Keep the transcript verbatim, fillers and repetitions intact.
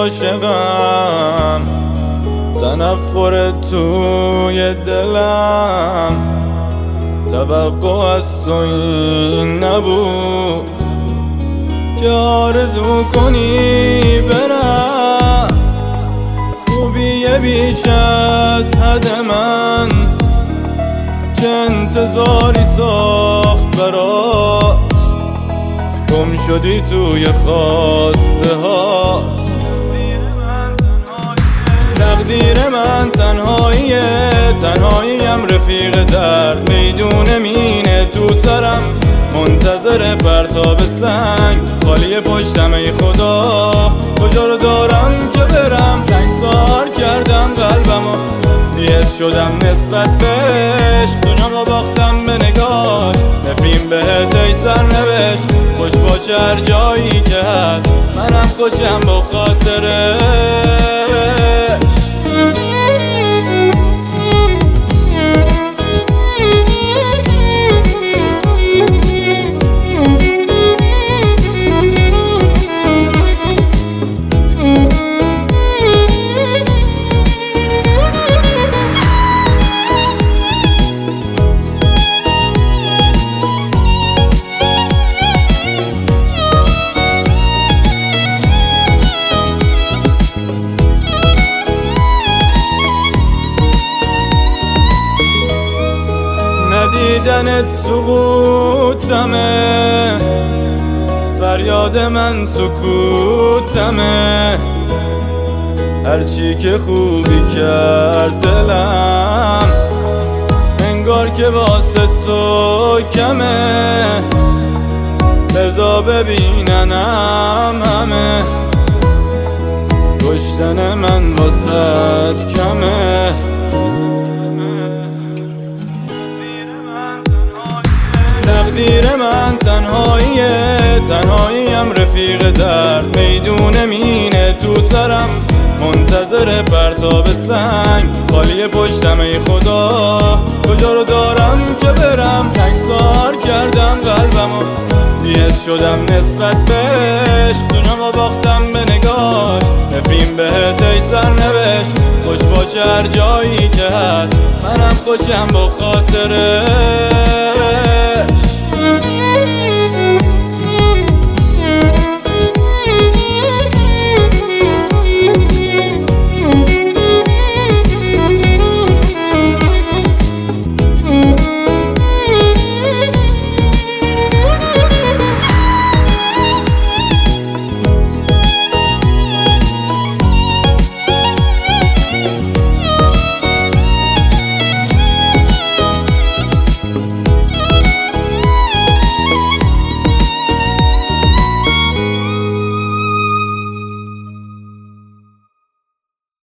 عاشقم، تنفر توی دلم، توقع از تو این نبود که آرزو کنی برم. خوبی بیش از حد من چه انتظاری ساخت برات، گم شدی توی خواسته هات. تقدیر من تنهاییه، تنهاییم رفیق درد، میدون مینه تو سرم منتظر پرتاب سنگ. خالی پشتم ای خدا، کجا رو دارم که برم؟ سنگسار کردم قلبمو، نیست شدم نسبت بهش. دنیامو باختم به نگاش، نفرین بهت ای سرنوشت. خوش باشه هر جایی که هست، منم خوشم با خاطرش. ندیدنت سقوطمه، فریاد من سکوتمه. هرچی که خوبی کرد دلم، انگار که واسه تو کمه. بذار ببیننم همه، کشتن من واسه کمه. تقدیر من تنهاییه، تنهاییم رفیق درد، میدون مینه تو سرم منتظر پرتاب سنگ. خالی پشتم ای خدا، کجا رو دارم که برم؟ سنگسار کردم قلبمو، نیست شدم نسبت بهش. دنیامو باختم به نگاش، نفرین بهت ای سرنوشت. خوش باشه هر جایی که هست، منم خوشم با خاطرش.